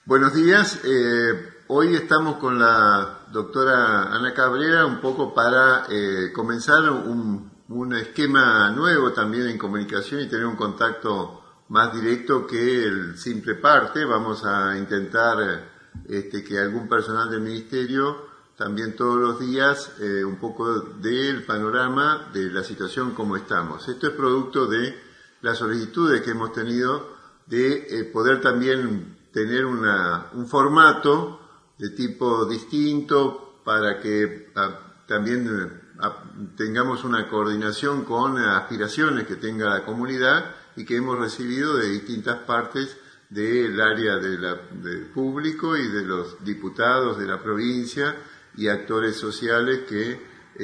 Buenos días. Hoy estamos con la doctora Ana Cabrera un poco para comenzar un esquema nuevo también en comunicación y tener un contacto más directo que el simple parte. Vamos a intentar que algún personal del Ministerio también todos los días un poco del panorama de la situación como estamos. Esto es producto de las solicitudes que hemos tenido de poder también tener un formato de tipo distinto para que también tengamos una coordinación con aspiraciones que tenga la comunidad y que hemos recibido de distintas partes del área del público y de los diputados de la provincia y actores sociales que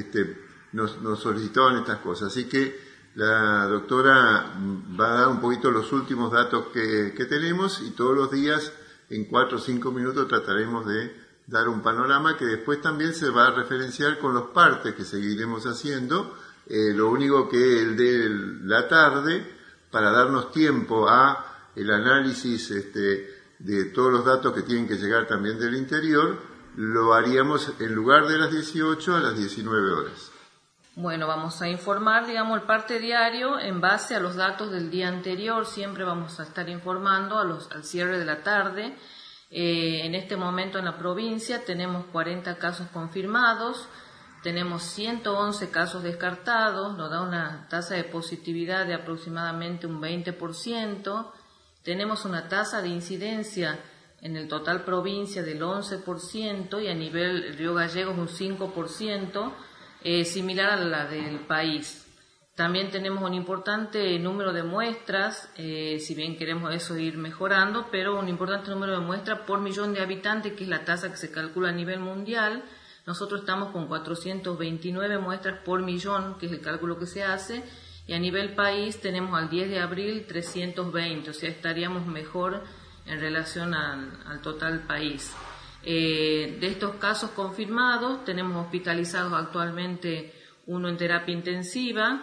nos solicitaban estas cosas. Así que la doctora va a dar un poquito los últimos datos que tenemos y todos los días en 4 o 5 minutos trataremos de dar un panorama que después también se va a referenciar con los partes que seguiremos haciendo. Lo único que el de la tarde, para darnos tiempo a el análisis de todos los datos que tienen que llegar también del interior, lo haríamos en lugar de las 18 a las 19 horas. Bueno, vamos a informar, el parte diario en base a los datos del día anterior. Siempre vamos a estar informando al cierre de la tarde. En este momento en la provincia tenemos 40 casos confirmados, tenemos 111 casos descartados, nos da una tasa de positividad de aproximadamente un 20%. Tenemos una tasa de incidencia en el total provincia del 11% y a nivel Río Gallegos un 5%. Similar a la del país. También tenemos un importante número de muestras, si bien queremos eso ir mejorando, pero un importante número de muestras por millón de habitantes, que es la tasa que se calcula a nivel mundial. Nosotros estamos con 429 muestras por millón, que es el cálculo que se hace, y a nivel país tenemos al 10 de abril 320, o sea, estaríamos mejor en relación al total país. De estos casos confirmados, tenemos hospitalizados actualmente 1 en terapia intensiva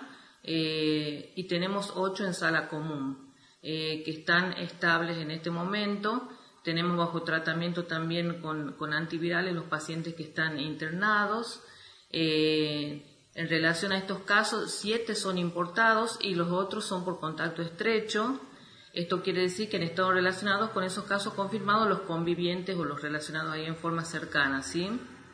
y tenemos 8 en sala común, que están estables en este momento. Tenemos bajo tratamiento también con antivirales los pacientes que están internados. En relación a estos casos, 7 son importados y los otros son por contacto estrecho. Esto quiere decir que han estado relacionados con esos casos confirmados los convivientes o los relacionados ahí en forma cercana, ¿sí?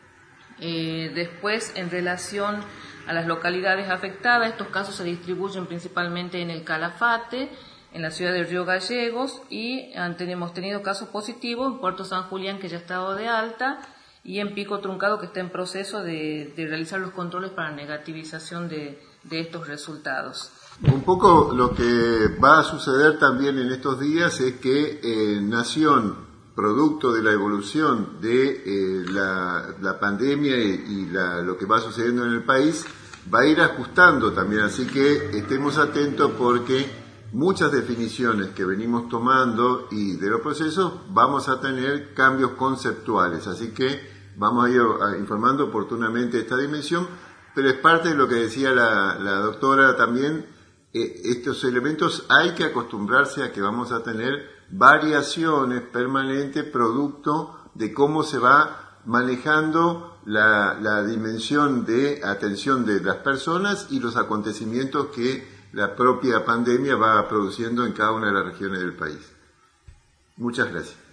Después, en relación a las localidades afectadas, estos casos se distribuyen principalmente en el Calafate, en la ciudad de Río Gallegos, y hemos tenido casos positivos en Puerto San Julián, que ya ha estado de alta, y en Pico Truncado, que está en proceso de realizar los controles para negativización de estos resultados. Un poco lo que va a suceder también en estos días es que Nación, producto de la evolución de la pandemia y lo que va sucediendo en el país, va a ir ajustando también, así que estemos atentos porque muchas definiciones que venimos tomando y de los procesos vamos a tener cambios conceptuales, así que vamos a ir informando oportunamente esta dimensión, pero es parte de lo que decía la doctora también. Estos elementos hay que acostumbrarse a que vamos a tener variaciones permanentes producto de cómo se va manejando la dimensión de atención de las personas y los acontecimientos que la propia pandemia va produciendo en cada una de las regiones del país. Muchas gracias.